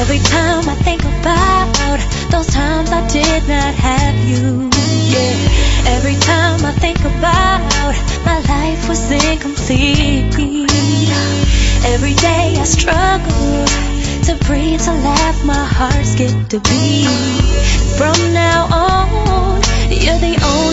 Every time I think about those times I did not have you, yeah. Every time I think about my life was incomplete. Every day I struggle to breathe, to laugh, my heart skipped a beat. From now on, you're the only